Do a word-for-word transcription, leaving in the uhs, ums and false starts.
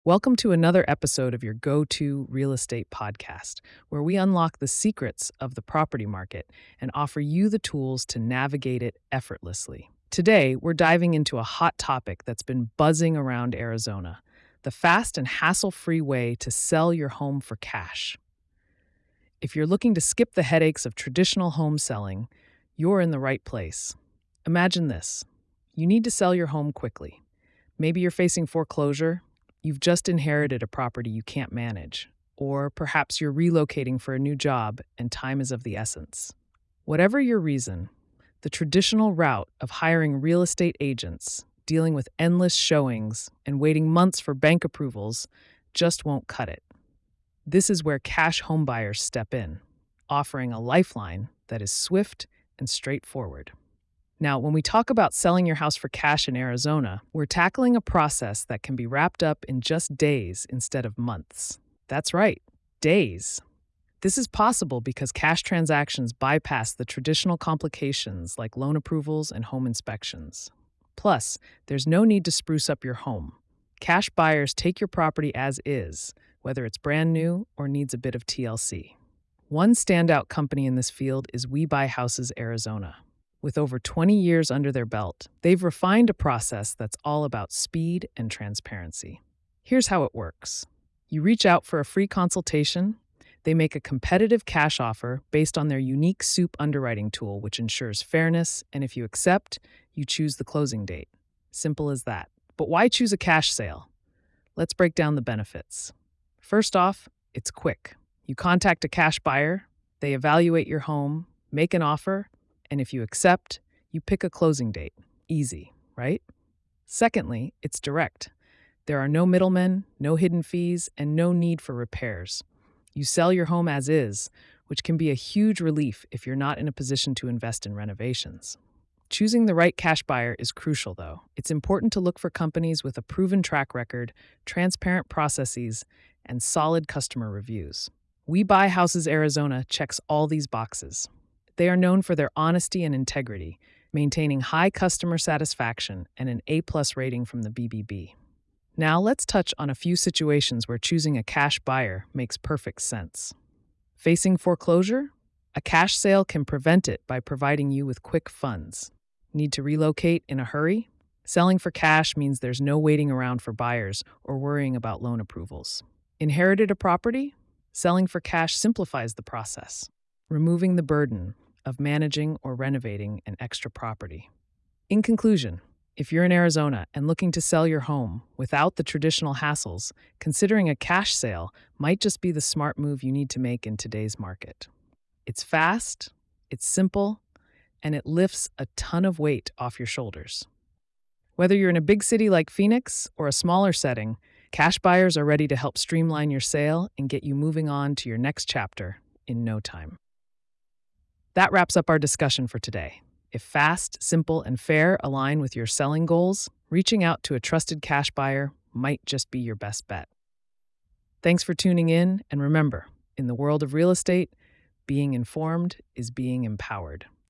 Welcome to another episode of your go to real estate podcast, where we unlock the secrets of the property market and offer you the tools to navigate it effortlessly. Today, we're diving into a hot topic that's been buzzing around Arizona: the fast and hassle free way to sell your home for cash. If you're looking to skip the headaches of traditional home selling, you're in the right place. Imagine this: you need to sell your home quickly. Maybe you're facing foreclosure. You've just inherited a property you can't manage, or perhaps you're relocating for a new job and time is of the essence. Whatever your reason, the traditional route of hiring real estate agents, dealing with endless showings, and waiting months for bank approvals just won't cut it. This is where cash home buyers step in, offering a lifeline that is swift and straightforward. Now, when we talk about selling your house for cash in Arizona, we're tackling a process that can be wrapped up in just days instead of months. That's right, days. This is possible because cash transactions bypass the traditional complications like loan approvals and home inspections. Plus, there's no need to spruce up your home. Cash buyers take your property as is, whether it's brand new or needs a bit of T L C. One standout company in this field is We Buy Houses Arizona. With over twenty years under their belt, they've refined a process that's all about speed and transparency. Here's how it works. You reach out for a free consultation. They make a competitive cash offer based on their unique SOUP underwriting tool, which ensures fairness, and if you accept, you choose the closing date. Simple as that. But why choose a cash sale? Let's break down the benefits. First off, it's quick. You contact a cash buyer, they evaluate your home, make an offer, and if you accept, you pick a closing date. Easy, right? Secondly, it's direct. There are no middlemen, no hidden fees, and no need for repairs. You sell your home as is, which can be a huge relief if you're not in a position to invest in renovations. Choosing the right cash buyer is crucial, though. It's important to look for companies with a proven track record, transparent processes, and solid customer reviews. We Buy Houses Arizona checks all these boxes. They are known for their honesty and integrity, maintaining high customer satisfaction and an A-plus rating from the B B B. Now let's touch on a few situations where choosing a cash buyer makes perfect sense. Facing foreclosure? A cash sale can prevent it by providing you with quick funds. Need to relocate in a hurry? Selling for cash means there's no waiting around for buyers or worrying about loan approvals. Inherited a property? Selling for cash simplifies the process, removing the burden of managing or renovating an extra property. In conclusion, if you're in Arizona and looking to sell your home without the traditional hassles, considering a cash sale might just be the smart move you need to make in today's market. It's fast, it's simple, and it lifts a ton of weight off your shoulders. Whether you're in a big city like Phoenix or a smaller setting, cash buyers are ready to help streamline your sale and get you moving on to your next chapter in no time. That wraps up our discussion for today. If fast, simple, and fair align with your selling goals, reaching out to a trusted cash buyer might just be your best bet. Thanks for tuning in, and remember, in the world of real estate, being informed is being empowered.